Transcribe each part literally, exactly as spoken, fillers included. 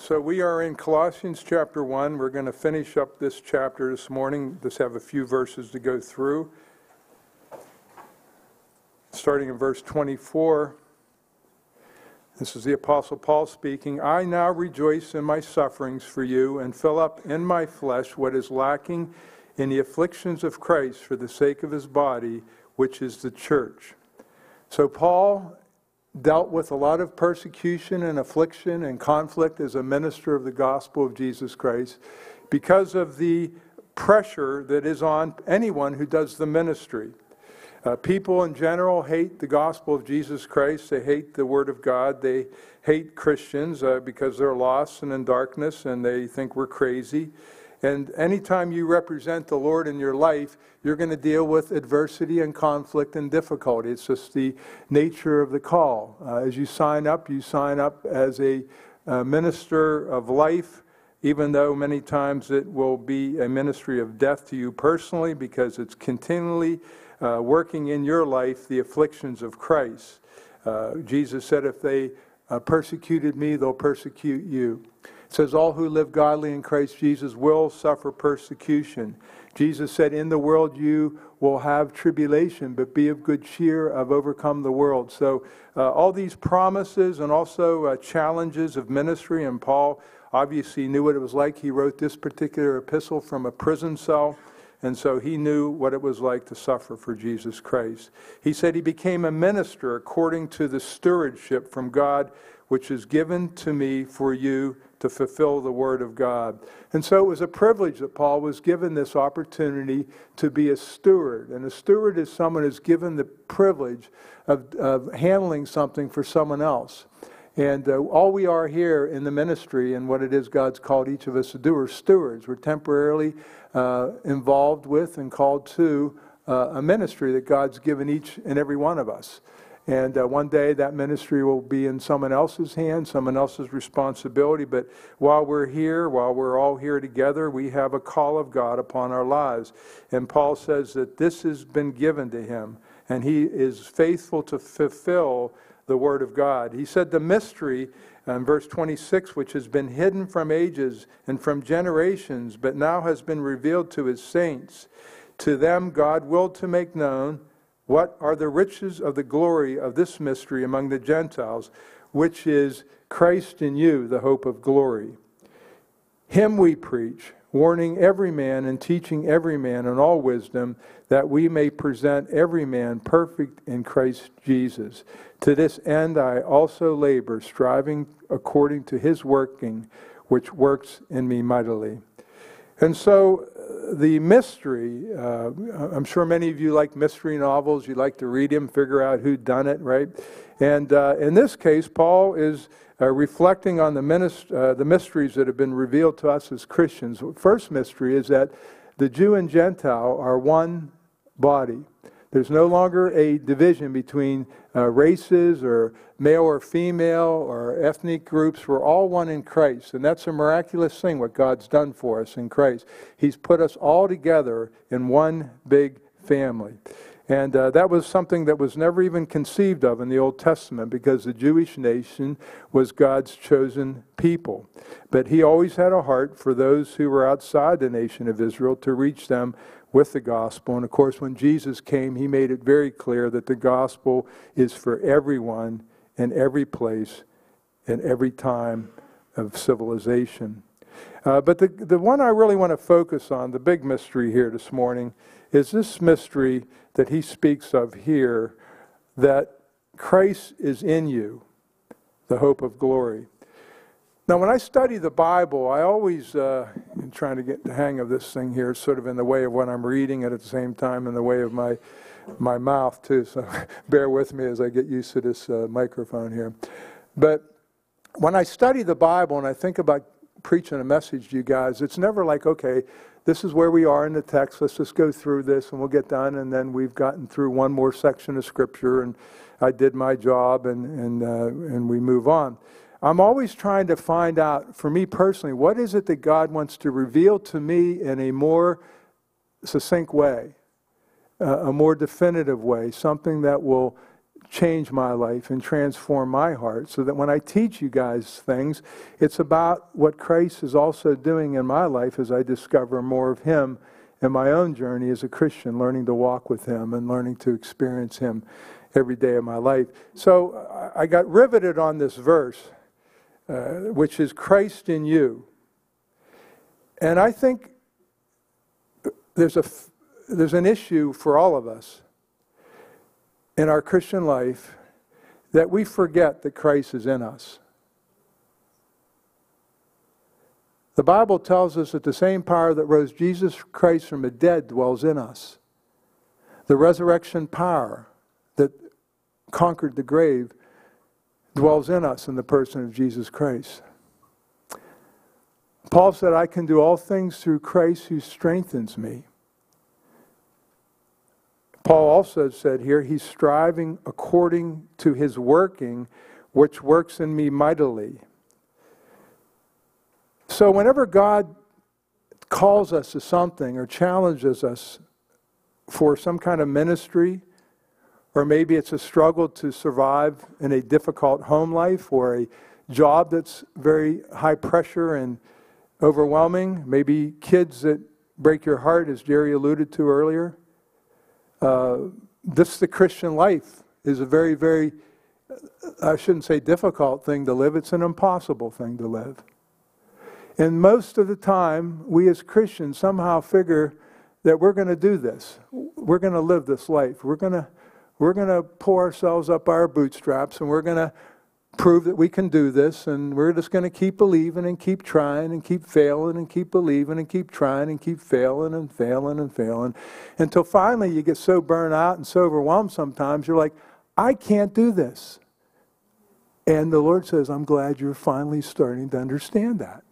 So we are in Colossians chapter one. We're going to finish up this chapter this morning. Just have a few verses to go through. Starting in verse twenty-four. This is the Apostle Paul speaking. I now rejoice in my sufferings for you and fill up in my flesh what is lacking in the afflictions of Christ for the sake of his body, which is the church. So Paul dealt with a lot of persecution and affliction and conflict as a minister of the gospel of Jesus Christ because of the pressure that is on anyone who does the ministry. Uh, people in general hate the gospel of Jesus Christ. They hate the Word of God. They hate Christians uh, because they're lost and in darkness, and they think we're crazy. And anytime you represent the Lord in your life, you're going to deal with adversity and conflict and difficulty. It's just the nature of the call. Uh, as you sign up, you sign up as a uh, minister of life, even though many times it will be a ministry of death to you personally, because it's continually uh, working in your life the afflictions of Christ. Uh, Jesus said, if they uh, persecuted me, they'll persecute you. It says, all who live godly in Christ Jesus will suffer persecution. Jesus said, in the world you will have tribulation, but be of good cheer, I've overcome the world. So uh, all these promises and also uh, challenges of ministry, and Paul obviously knew what it was like. He wrote this particular epistle from a prison cell, and so he knew what it was like to suffer for Jesus Christ. He said he became a minister according to the stewardship from God, which is given to me for you to fulfill the Word of God. And so it was a privilege that Paul was given this opportunity to be a steward. And a steward is someone who's given the privilege of, of handling something for someone else. And uh, all we are here in the ministry and what it is God's called each of us to do are stewards. We're temporarily uh, involved with and called to uh, a ministry that God's given each and every one of us. And uh, one day that ministry will be in someone else's hands, someone else's responsibility. But while we're here, while we're all here together, we have a call of God upon our lives. And Paul says that this has been given to him, and he is faithful to fulfill the Word of God. He said the mystery, in verse twenty-six, which has been hidden from ages and from generations, but now has been revealed to his saints. To them God willed to make known what are the riches of the glory of this mystery among the Gentiles, which is Christ in you, the hope of glory. Him we preach, warning every man and teaching every man in all wisdom, that we may present every man perfect in Christ Jesus. To this end I also labor, striving according to his working, which works in me mightily. And so the mystery, uh, I'm sure many of you like mystery novels. You like to read them, figure out who done it, right? And uh, in this case, Paul is uh, reflecting on the, minist- uh, the mysteries that have been revealed to us as Christians. The first mystery is that the Jew and Gentile are one body. There's no longer a division between uh, races or male or female or ethnic groups. We're all one in Christ. And that's a miraculous thing, what God's done for us in Christ. He's put us all together in one big family. And uh, that was something that was never even conceived of in the Old Testament, because the Jewish nation was God's chosen people. But he always had a heart for those who were outside the nation of Israel to reach them with the gospel. And of course, when Jesus came, he made it very clear that the gospel is for everyone in every place in every time of civilization. Uh, but the, the one I really want to focus on, the big mystery here this morning, is this mystery that he speaks of here, that Christ is in you, the hope of glory. Now, when I study the Bible, I always, uh, I'm trying to get the hang of this thing here, sort of in the way of when I'm reading it at the same time, in the way of my my mouth too, so bear with me as I get used to this uh, microphone here. But when I study the Bible and I think about preaching a message to you guys, it's never like, okay, this is where we are in the text, let's just go through this and we'll get done, and then we've gotten through one more section of Scripture and I did my job and, and, uh, and we move on. I'm always trying to find out, for me personally, what is it that God wants to reveal to me in a more succinct way, uh, a more definitive way, something that will change my life and transform my heart, so that when I teach you guys things, it's about what Christ is also doing in my life as I discover more of Him in my own journey as a Christian, learning to walk with Him and learning to experience Him every day of my life. So I got riveted on this verse, uh, which is Christ in you. And I think there's a there's an issue for all of us in our Christian life, that we forget that Christ is in us. The Bible tells us that the same power that rose Jesus Christ from the dead dwells in us. The resurrection power that conquered the grave dwells in us in the person of Jesus Christ. Paul said, I can do all things through Christ who strengthens me. Paul also said here, he's striving according to his working, which works in me mightily. So whenever God calls us to something or challenges us for some kind of ministry, or maybe it's a struggle to survive in a difficult home life, or a job that's very high pressure and overwhelming, maybe kids that break your heart, as Jerry alluded to earlier. Uh, this, the Christian life, is a very, very, I shouldn't say difficult thing to live. It's an impossible thing to live. And most of the time, we as Christians somehow figure that we're going to do this. We're going to live this life. We're going to, we're going to pull ourselves up our bootstraps, and we're going to prove that we can do this, and we're just going to keep believing and keep trying and keep failing and keep believing and keep trying and keep failing and failing and failing until finally you get so burned out and so overwhelmed sometimes you're like, I can't do this. And the Lord says, I'm glad you're finally starting to understand that.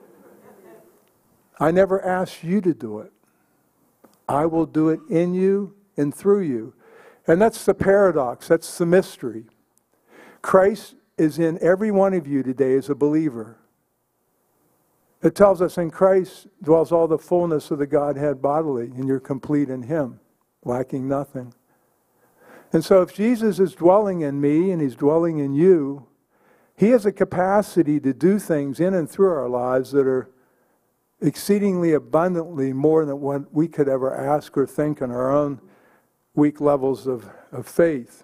I never asked you to do it. I will do it in you and through you. And that's the paradox. That's the mystery. Christ is in every one of you today as a believer. It tells us in Christ dwells all the fullness of the Godhead bodily, and you're complete in Him, lacking nothing. And so if Jesus is dwelling in me and He's dwelling in you, He has a capacity to do things in and through our lives that are exceedingly abundantly more than what we could ever ask or think in our own weak levels of, of faith.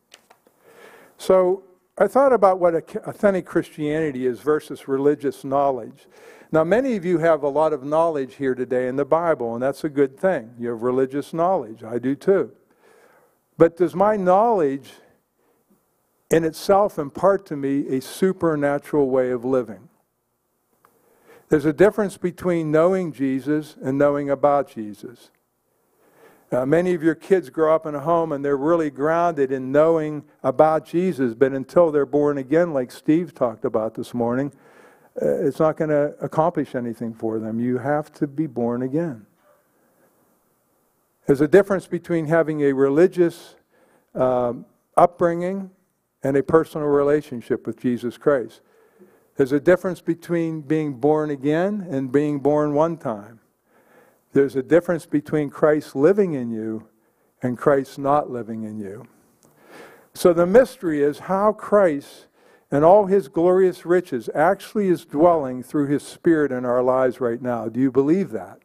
So I thought about what authentic Christianity is versus religious knowledge. Now, many of you have a lot of knowledge here today in the Bible, and that's a good thing. You have religious knowledge. I do too. But does my knowledge in itself impart to me a supernatural way of living? There's a difference between knowing Jesus and knowing about Jesus. Uh, many of your kids grow up in a home and they're really grounded in knowing about Jesus, but until they're born again, like Steve talked about this morning, uh, it's not going to accomplish anything for them. You have to be born again. There's a difference between having a religious um, upbringing and a personal relationship with Jesus Christ. There's a difference between being born again and being born one time. There's a difference between Christ living in you and Christ not living in you. So the mystery is how Christ and all His glorious riches actually is dwelling through His Spirit in our lives right now. Do you believe that?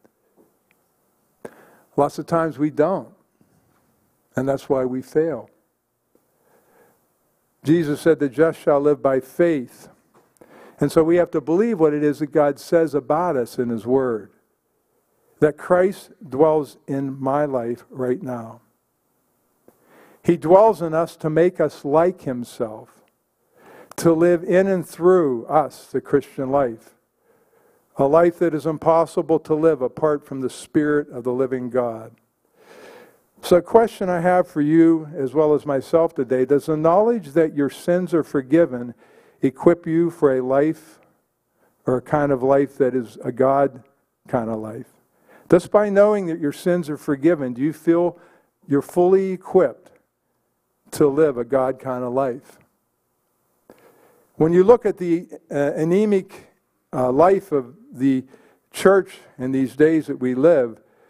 Lots of times we don't. And that's why we fail. Jesus said the just shall live by faith. And so we have to believe what it is that God says about us in His Word. That Christ dwells in my life right now. He dwells in us to make us like Himself, to live in and through us the Christian life, a life that is impossible to live apart from the Spirit of the living God. So a question I have for you as well as myself today, does the knowledge that your sins are forgiven equip you for a life or a kind of life that is a God kind of life? Just by knowing that your sins are forgiven, do you feel you're fully equipped to live a God kind of life? When you look at the uh, anemic uh, life of the church in these days that we live,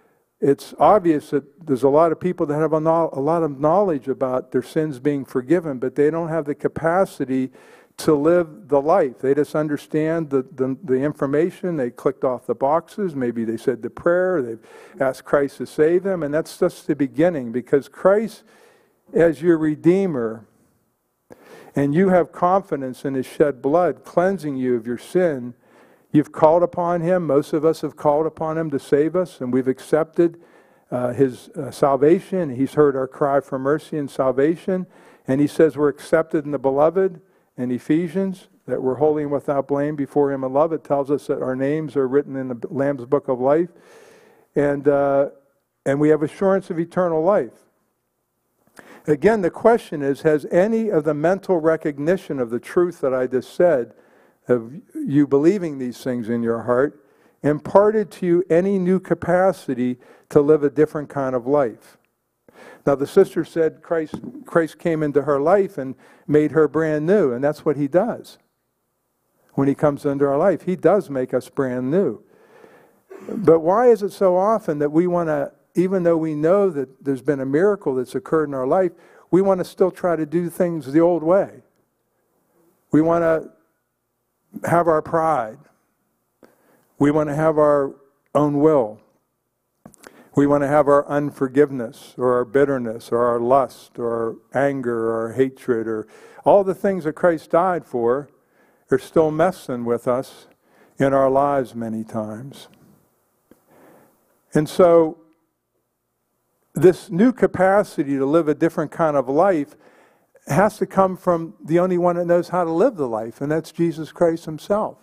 it's obvious that there's a lot of people that have a, no, a lot of knowledge about their sins being forgiven, but they don't have the capacity to live the life. They just understand the, the, the information. They clicked off the boxes. Maybe they said the prayer. They've asked Christ to save them. And that's just the beginning, because Christ, as your Redeemer, and you have confidence in His shed blood cleansing you of your sin, you've called upon Him. Most of us have called upon Him to save us, and we've accepted uh, His uh, salvation. He's heard our cry for mercy and salvation, and He says we're accepted in the Beloved. In Ephesians, that we're holy and without blame before Him in love. It tells us that our names are written in the Lamb's Book of Life, and uh, and we have assurance of eternal life. Again, the question is, has any of the mental recognition of the truth that I just said, of you believing these things in your heart, imparted to you any new capacity to live a different kind of life? Now, the sister said Christ, Christ came into her life and made her brand new, and that's what He does. When He comes into our life, He does make us brand new. But why is it so often that we want to, even though we know that there's been a miracle that's occurred in our life, we want to still try to do things the old way? We want to have our pride. We want to have our own will. We want to have our unforgiveness or our bitterness or our lust or our anger or our hatred, or all the things that Christ died for are still messing with us in our lives many times. And so this new capacity to live a different kind of life has to come from the only one that knows how to live the life, and that's Jesus Christ Himself.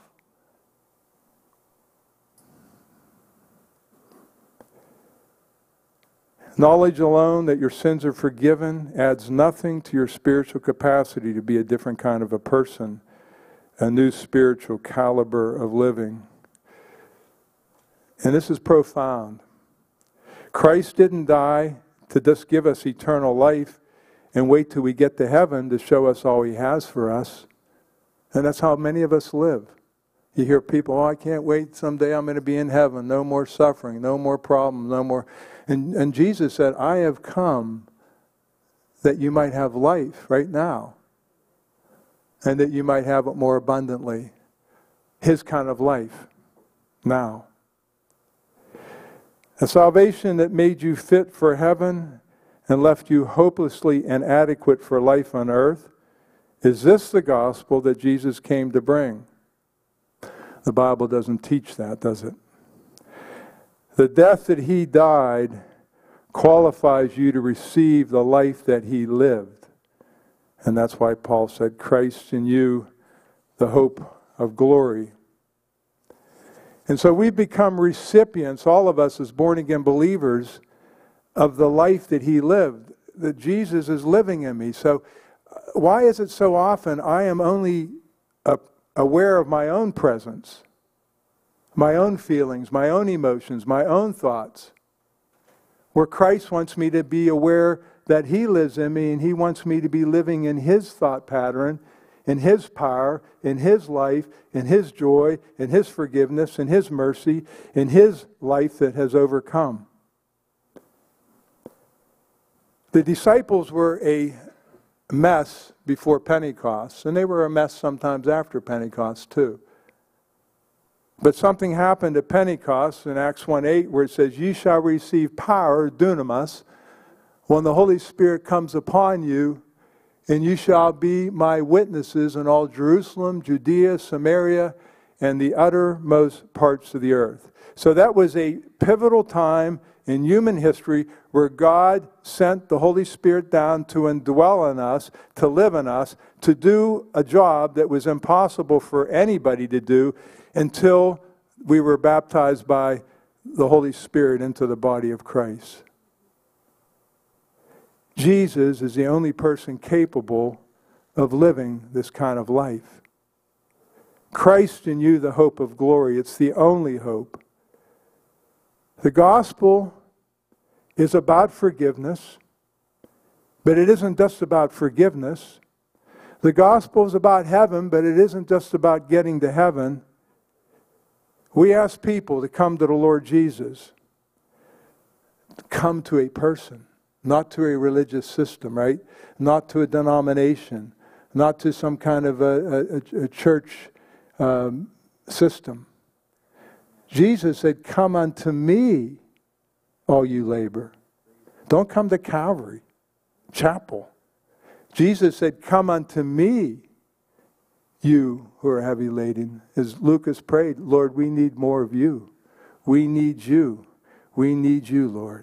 Knowledge alone that your sins are forgiven adds nothing to your spiritual capacity to be a different kind of a person, a new spiritual caliber of living. And this is profound. Christ didn't die to just give us eternal life and wait till we get to heaven to show us all He has for us. And that's how many of us live. You hear people, oh, I can't wait, someday I'm going to be in heaven, no more suffering, no more problems, no more... And, and Jesus said, I have come that you might have life right now, and that you might have it more abundantly. His kind of life now. A salvation that made you fit for heaven and left you hopelessly inadequate for life on earth. Is this the gospel that Jesus came to bring? The Bible doesn't teach that, does it? The death that He died qualifies you to receive the life that He lived. And that's why Paul said, Christ in you, the hope of glory. And so we become recipients, all of us as born-again believers, of the life that He lived, that Jesus is living in me. So why is it so often I am only uh, aware of my own presence, my own feelings, my own emotions, my own thoughts, where Christ wants me to be aware that He lives in me, and He wants me to be living in His thought pattern, in His power, in His life, in His joy, in His forgiveness, in His mercy, in His life that has overcome. The disciples were a mess before Pentecost, and they were a mess sometimes after Pentecost too. But something happened at Pentecost in Acts one eight where it says, ye shall receive power, dunamis, when the Holy Spirit comes upon you, and you shall be my witnesses in all Jerusalem, Judea, Samaria, and the uttermost parts of the earth. So that was a pivotal time in human history where God sent the Holy Spirit down to indwell in us, to live in us, to do a job that was impossible for anybody to do until we were baptized by the Holy Spirit into the body of Christ. Jesus is the only person capable of living this kind of life. Christ in you, the hope of glory. It's the only hope. The gospel is about forgiveness, but it isn't just about forgiveness. The gospel is about heaven, but it isn't just about getting to heaven. We ask people to come to the Lord Jesus. come to a person, not to a religious system, right? Not to a denomination, not to some kind of a, a, a church um, system. Jesus said, come unto me, all you labor. Don't come to Calvary Chapel. Jesus said, come unto me, you who are heavy laden. As Lucas prayed, Lord, we need more of you. We need you. We need you, Lord.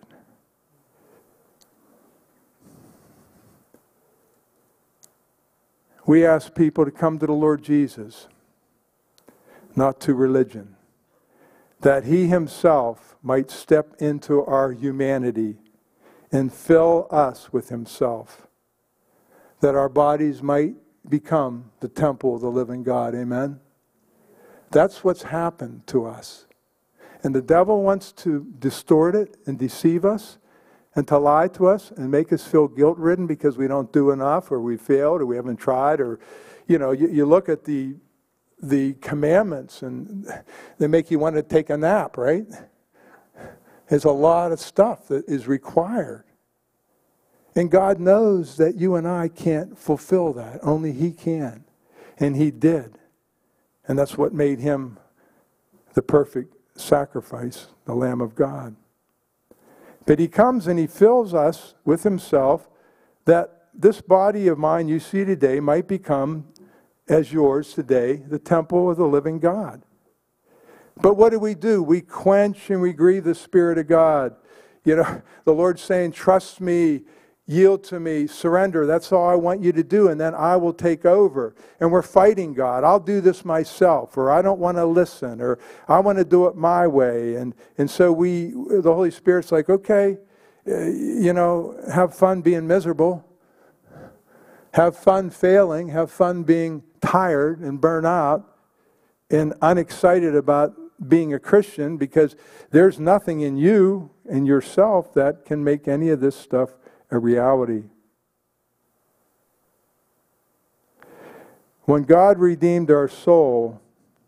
We ask people to come to the Lord Jesus, not to religion, that He Himself might step into our humanity and fill us with Himself, that our bodies might become the temple of the living God. Amen? That's what's happened to us. And the devil wants to distort it and deceive us and to lie to us and make us feel guilt-ridden because we don't do enough or we failed or we haven't tried. Or, you know, you, you look at the the commandments and they make you want to take a nap, right? There's a lot of stuff that is required. And God knows that you and I can't fulfill that. Only He can. And He did. And that's what made Him the perfect sacrifice, the Lamb of God. But He comes and He fills us with Himself, that this body of mine you see today might become, as yours today, the temple of the living God. But what do we do? We quench and we grieve the Spirit of God. You know, the Lord's saying, trust me, yield to me, surrender. That's all I want you to do, and then I will take over. And we're fighting God. I'll do this myself, or I don't want to listen, or I want to do it my way. And, and so we, the Holy Spirit's like, okay, uh, you know, have fun being miserable. Have fun failing. Have fun being tired and burnt out and unexcited about being a Christian, because there's nothing in you and yourself that can make any of this stuff a reality. When God redeemed our soul,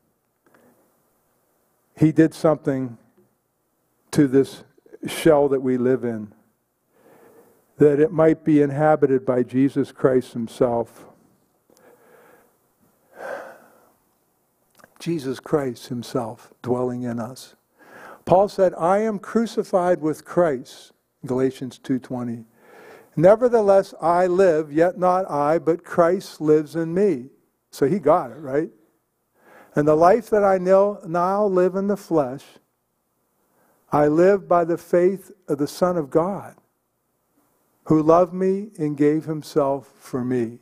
He did something to this shell that we live in, that it might be inhabited by Jesus Christ Himself. Jesus Christ Himself dwelling in us. Paul said, I am crucified with Christ, Galatians two twenty. Nevertheless, I live, yet not I, but Christ lives in me. So he got it, right? And the life that I now live in the flesh, I live by the faith of the Son of God, who loved me and gave Himself for me.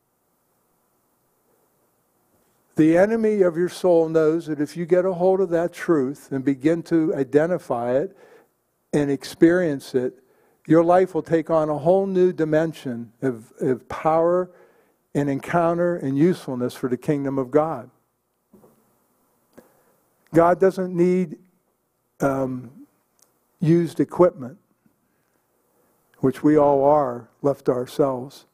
The enemy of your soul knows that if you get a hold of that truth and begin to identify it and experience it, your life will take on a whole new dimension of, of power and encounter and usefulness for the kingdom of God. God doesn't need um, used equipment, which we all are, left to ourselves.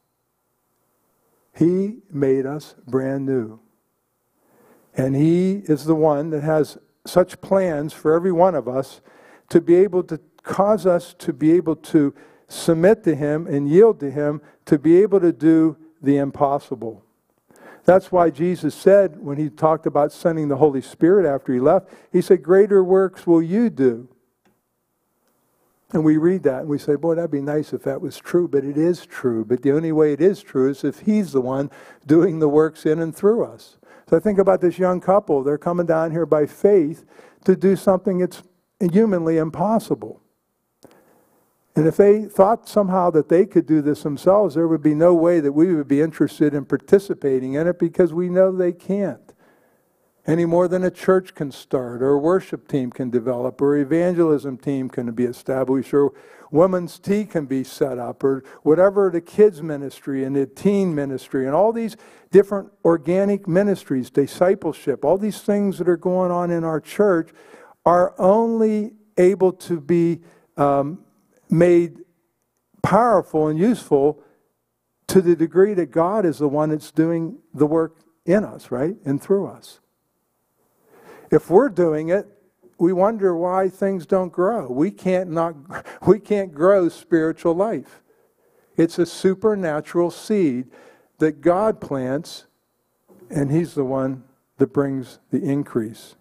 He made us brand new. And He is the one that has such plans for every one of us to be able to cause us to be able to submit to Him and yield to Him, to be able to do the impossible. That's why Jesus said, when He talked about sending the Holy Spirit after He left, He said, greater works will you do. And we read that and we say, boy, that'd be nice if that was true, but it is true. But the only way it is true is if He's the one doing the works in and through us. So I think about this young couple. They're coming down here by faith to do something that's humanly impossible. And if they thought somehow that they could do this themselves, there would be no way that we would be interested in participating in it, because we know they can't. Any more than a church can start, or a worship team can develop, or evangelism team can be established, or women's tea can be set up, or whatever, the kids ministry and the teen ministry and all these different organic ministries, discipleship, all these things that are going on in our church are only able to be um, made powerful and useful to the degree that God is the one that's doing the work in us, right? And through us. If we're doing it, we wonder why things don't grow. We can't not, we can't grow spiritual life. It's a supernatural seed that God plants, and He's the one that brings the increase.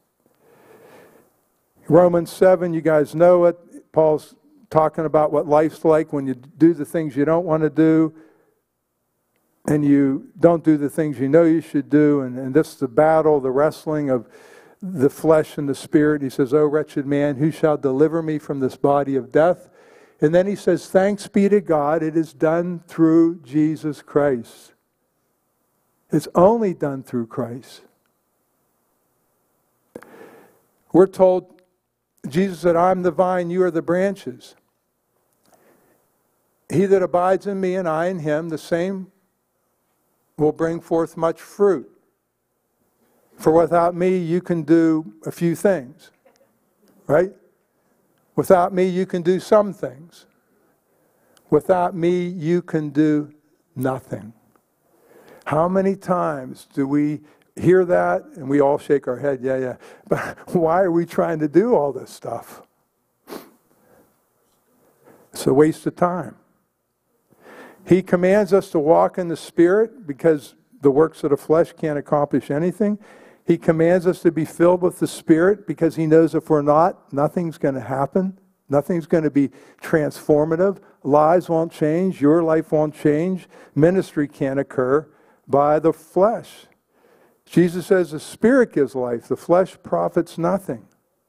Romans seven, you guys know it. Paul's talking about what life's like when you do the things you don't want to do, and you don't do the things you know you should do, and, and this is the battle, the wrestling of the flesh and the spirit. He says, "O wretched man, who shall deliver me from this body of death?" And then he says, "Thanks be to God, it is done through Jesus Christ." It's only done through Christ. We're told, Jesus said, "I'm the vine, you are the branches. He that abides in me and I in him, the same will bring forth much fruit. For without me, you can do a few things." Right? Without me, you can do some things. Without me, you can do nothing. How many times do we hear that and we all shake our head, yeah, yeah. But why are we trying to do all this stuff? It's a waste of time. He commands us to walk in the Spirit because the works of the flesh can't accomplish anything. He commands us to be filled with the Spirit because He knows if we're not, nothing's going to happen. Nothing's going to be transformative. Lives won't change. Your life won't change. Ministry can't occur by the flesh. Jesus says the Spirit gives life. The flesh profits nothing.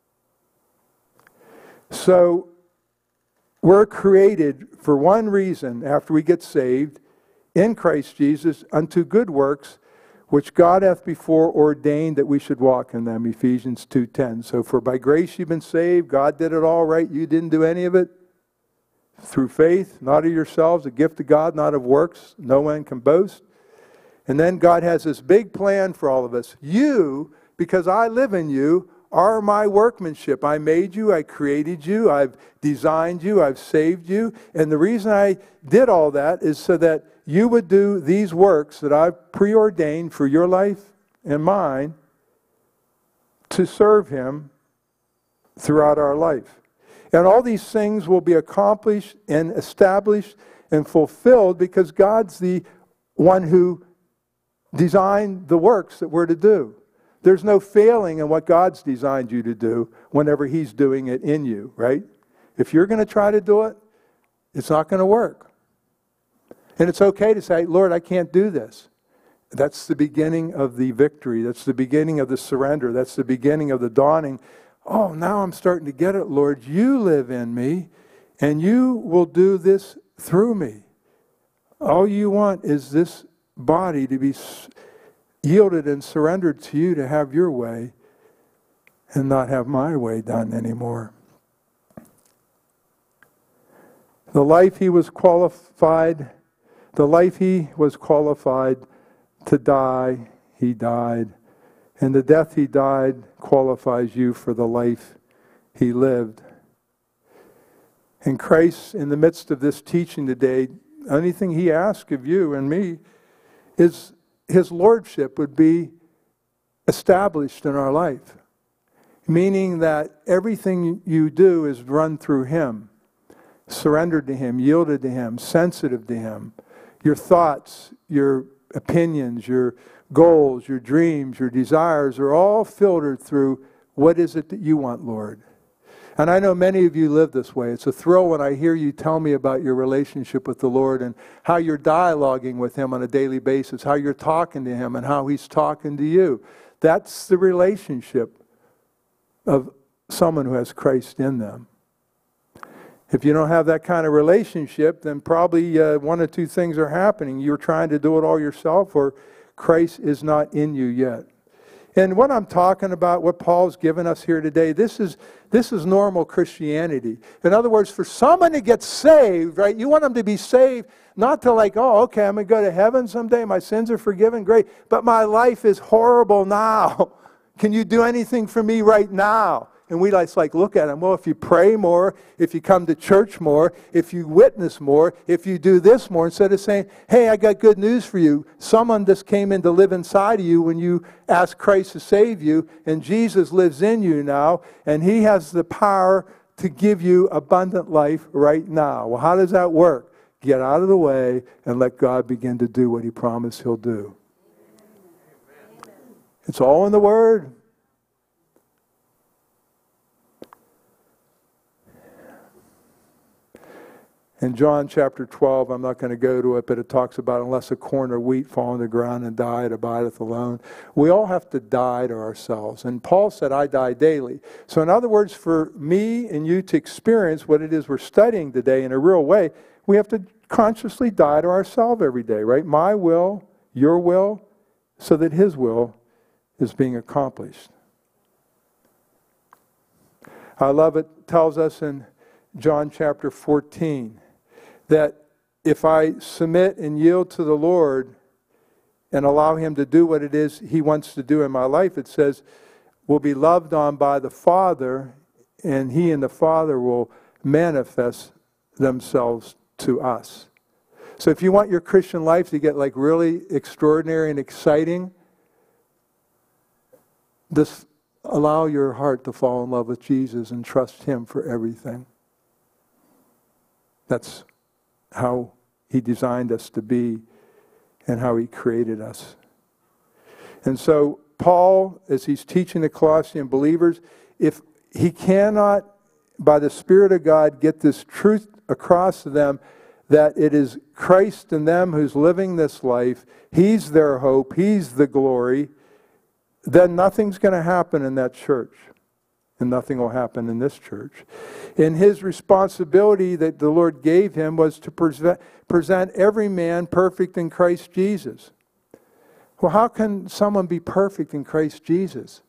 So we're created for one reason after we get saved in Christ Jesus unto good works, which God hath before ordained that we should walk in them, Ephesians two ten. So for by grace you've been saved, God did it all right, you didn't do any of it. Through faith, not of yourselves, a gift of God, not of works, no one can boast. And then God has this big plan for all of us. You, because I live in you, are my workmanship. I made you, I created you, I've designed you, I've saved you. And the reason I did all that is so that you would do these works that I've preordained for your life and mine to serve Him throughout our life. And all these things will be accomplished and established and fulfilled because God's the one who designed the works that we're to do. There's no failing in what God's designed you to do whenever He's doing it in you, right? If you're going to try to do it, it's not going to work. And it's okay to say, Lord, I can't do this. That's the beginning of the victory. That's the beginning of the surrender. That's the beginning of the dawning. Oh, now I'm starting to get it, Lord. You live in me, and you will do this through me. All you want is this body to be yielded and surrendered to you to have your way and not have my way done anymore. The life he was qualified, the life he was qualified to die, he died. And the death he died qualifies you for the life he lived. And Christ, in the midst of this teaching today, anything he asks of you and me is his lordship would be established in our life. Meaning that everything you do is run through him, surrendered to him, yielded to him, sensitive to him. Your thoughts, your opinions, your goals, your dreams, your desires are all filtered through what is it that you want, Lord. And I know many of you live this way. It's a thrill when I hear you tell me about your relationship with the Lord and how you're dialoguing with him on a daily basis, how you're talking to him and how he's talking to you. That's the relationship of someone who has Christ in them. If you don't have that kind of relationship, then probably uh, one or two things are happening. You're trying to do it all yourself, or Christ is not in you yet. And what I'm talking about, what Paul's given us here today, this is this is normal Christianity. In other words, for someone to get saved, right, you want them to be saved, not to like, oh, okay, I'm going to go to heaven someday, my sins are forgiven, great, but my life is horrible now. Can you do anything for me right now? And we like, like look at them. Well, if you pray more, if you come to church more, if you witness more, if you do this more, instead of saying, hey, I got good news for you. Someone just came in to live inside of you when you asked Christ to save you, and Jesus lives in you now, and he has the power to give you abundant life right now. Well, how does that work? Get out of the way and let God begin to do what he promised he'll do. It's all in the Word. In John chapter twelve, I'm not going to go to it, but it talks about unless a corn of wheat fall on the ground and die, it abideth alone. We all have to die to ourselves. And Paul said, I die daily. So in other words, for me and you to experience what it is we're studying today in a real way, we have to consciously die to ourselves every day, right? My will, your will, so that his will is being accomplished. I love it. It tells us in John chapter fourteen that if I submit and yield to the Lord and allow him to do what it is he wants to do in my life, it says, we'll be loved on by the Father, and he and the Father will manifest themselves to us. So if you want your Christian life to get like really extraordinary and exciting, just allow your heart to fall in love with Jesus and trust him for everything. That's how he designed us to be and how he created us. And so Paul, as he's teaching the Colossian believers, if he cannot, by the Spirit of God, get this truth across to them, that it is Christ in them who's living this life, he's their hope, he's the glory, then nothing's going to happen in that church. And nothing will happen in this church. And his responsibility that the Lord gave him was to present, present every man perfect in Christ Jesus. Well, how can someone be perfect in Christ Jesus?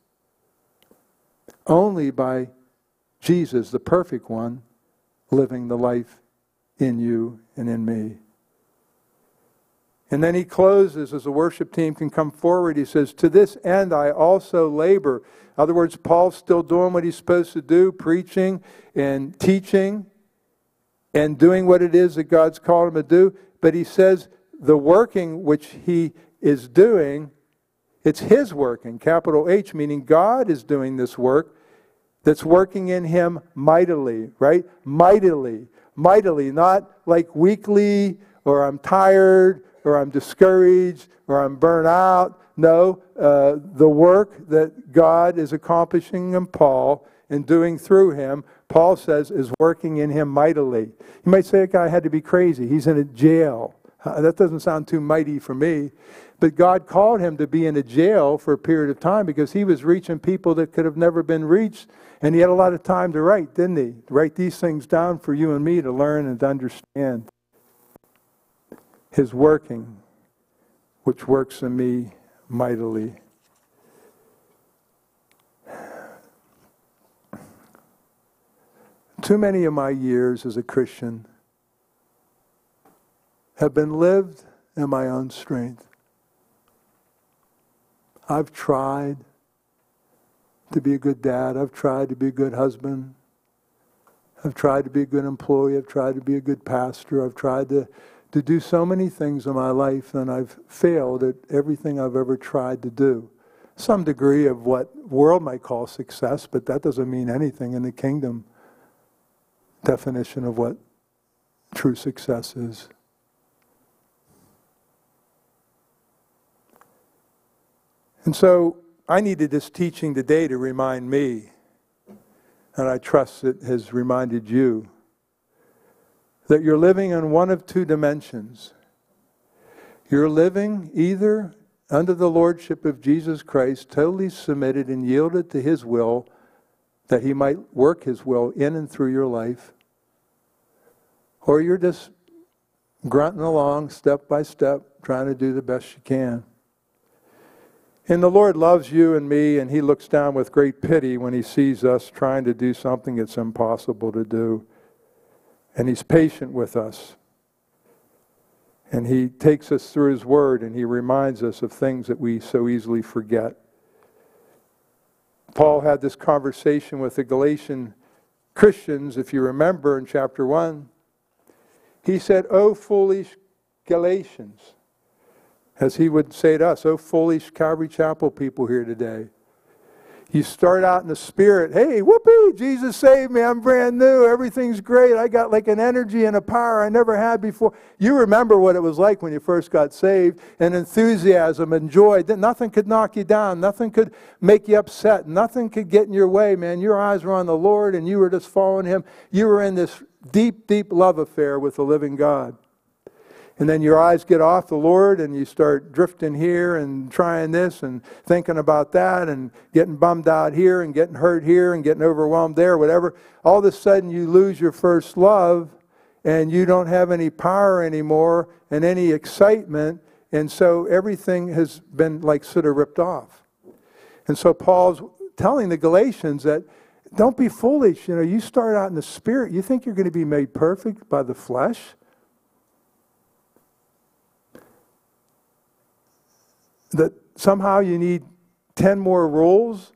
Only by Jesus, the perfect one, living the life in you and in me. And then he closes, as the worship team can come forward, he says, to this end I also labor. In other words, Paul's still doing what he's supposed to do, preaching and teaching and doing what it is that God's called him to do. But he says the working which he is doing, it's his working, capital H, meaning God is doing this work that's working in him mightily, right? Mightily, mightily, not like weakly or I'm tired or I'm discouraged, or I'm burnt out. No, uh, the work that God is accomplishing in Paul and doing through him, Paul says, is working in him mightily. You might say that guy had to be crazy. He's in a jail. Uh, that doesn't sound too mighty for me. But God called him to be in a jail for a period of time because he was reaching people that could have never been reached. And he had a lot of time to write, didn't he? Write these things down for you and me to learn and to understand. His working, which works in me mightily. Too many of my years as a Christian have been lived in my own strength. I've tried to be a good dad. I've tried to be a good husband. I've tried to be a good employee. I've tried to be a good pastor. I've tried to to do so many things in my life, and I've failed at everything I've ever tried to do. Some degree of what the world might call success, but that doesn't mean anything in the kingdom definition of what true success is. And so I needed this teaching today to remind me, and I trust it has reminded you, that you're living in one of two dimensions. You're living either under the lordship of Jesus Christ, totally submitted and yielded to his will, that he might work his will in and through your life, or you're just grunting along step by step, trying to do the best you can. And the Lord loves you and me, and he looks down with great pity when he sees us trying to do something that's impossible to do. And he's patient with us. And he takes us through his word, and he reminds us of things that we so easily forget. Paul had this conversation with the Galatian Christians, if you remember in chapter one. He said, "O foolish Galatians," as he would say to us, "O foolish Calvary Chapel people here today. You start out in the Spirit, hey, whoopee, Jesus saved me, I'm brand new, everything's great, I got like an energy and a power I never had before." You remember what it was like when you first got saved, and enthusiasm and joy. Nothing could knock you down, nothing could make you upset, nothing could get in your way, man. Your eyes were on the Lord and you were just following Him. You were in this deep, deep love affair with the living God. And then your eyes get off the Lord and you start drifting here and trying this and thinking about that and getting bummed out here and getting hurt here and getting overwhelmed there, whatever. All of a sudden you lose your first love and you don't have any power anymore and any excitement. And so everything has been like sort of ripped off. And so Paul's telling the Galatians that don't be foolish. You know, you start out in the Spirit. You think you're going to be made perfect by the flesh? That somehow you need ten more rules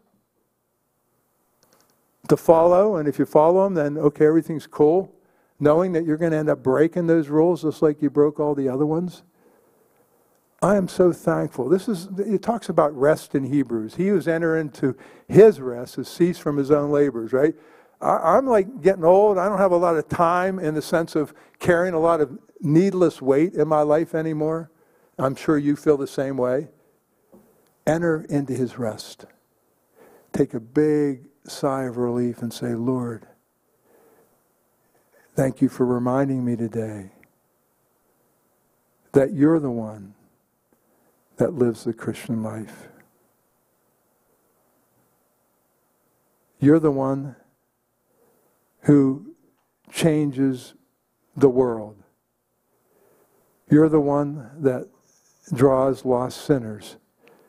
to follow, and if you follow them, then okay, everything's cool, knowing that you're going to end up breaking those rules just like you broke all the other ones. I am so thankful. This is, it talks about rest in Hebrews. He who's entered into his rest has ceased from his own labors, right? I, I'm like getting old. I don't have a lot of time in the sense of carrying a lot of needless weight in my life anymore. I'm sure you feel the same way. Enter into his rest. Take a big sigh of relief and say, Lord, thank you for reminding me today that you're the one that lives the Christian life. You're the one who changes the world. You're the one that draws lost sinners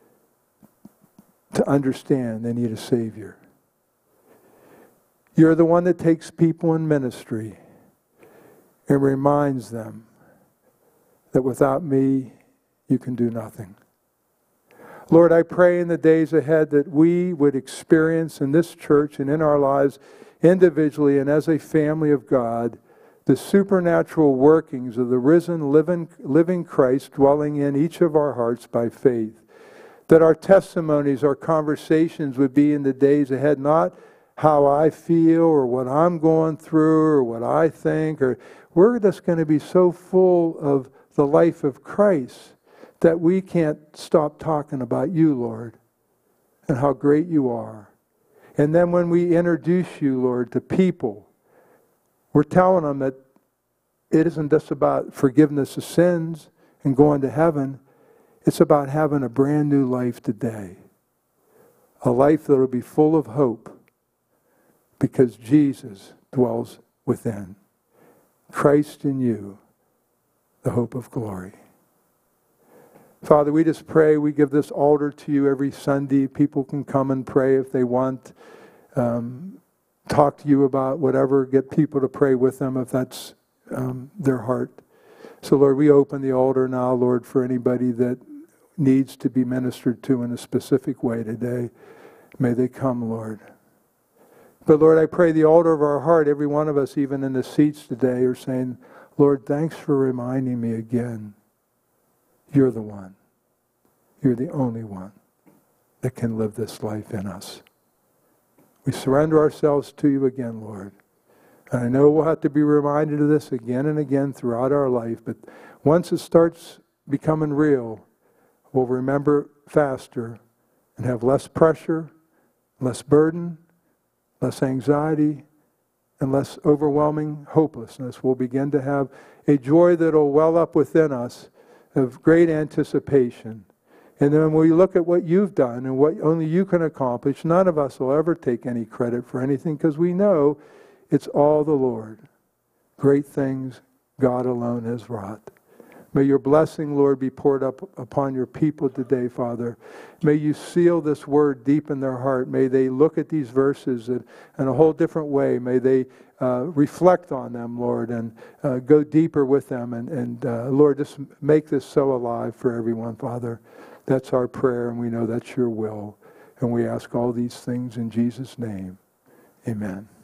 to understand they need a Savior. You're the one that takes people in ministry and reminds them that without me, you can do nothing. Lord, I pray in the days ahead that we would experience in this church and in our lives individually and as a family of God the supernatural workings of the risen, living, living Christ dwelling in each of our hearts by faith. That our testimonies, our conversations would be in the days ahead, not how I feel or what I'm going through or what I think. Or we're just going to be so full of the life of Christ that we can't stop talking about you, Lord, and how great you are. And then when we introduce you, Lord, to people, we're telling them that it isn't just about forgiveness of sins and going to heaven. It's about having a brand new life today. A life that will be full of hope because Jesus dwells within. Christ in you, the hope of glory. Father, we just pray, we give this altar to you every Sunday. People can come and pray if they want. Um, talk to you about whatever. Get people to pray with them if that's um, their heart. So Lord, we open the altar now, Lord, for anybody that needs to be ministered to in a specific way today. May they come, Lord. But Lord, I pray the altar of our heart, every one of us, even in the seats today, are saying, Lord, thanks for reminding me again. You're the one. You're the only one that can live this life in us. We surrender ourselves to you again, Lord. And I know we'll have to be reminded of this again and again throughout our life, but once it starts becoming real, we'll remember faster and have less pressure, less burden, less anxiety, and less overwhelming hopelessness. We'll begin to have a joy that will well up within us of great anticipation. And then when we look at what you've done and what only you can accomplish, none of us will ever take any credit for anything because we know it's all the Lord. Great things God alone has wrought. May your blessing, Lord, be poured up upon your people today, Father. May you seal this word deep in their heart. May they look at these verses in, in a whole different way. May they uh, reflect on them, Lord, and uh, go deeper with them. And, and uh, Lord, just make this so alive for everyone, Father. That's our prayer, and we know that's your will. And we ask all these things in Jesus' name. Amen.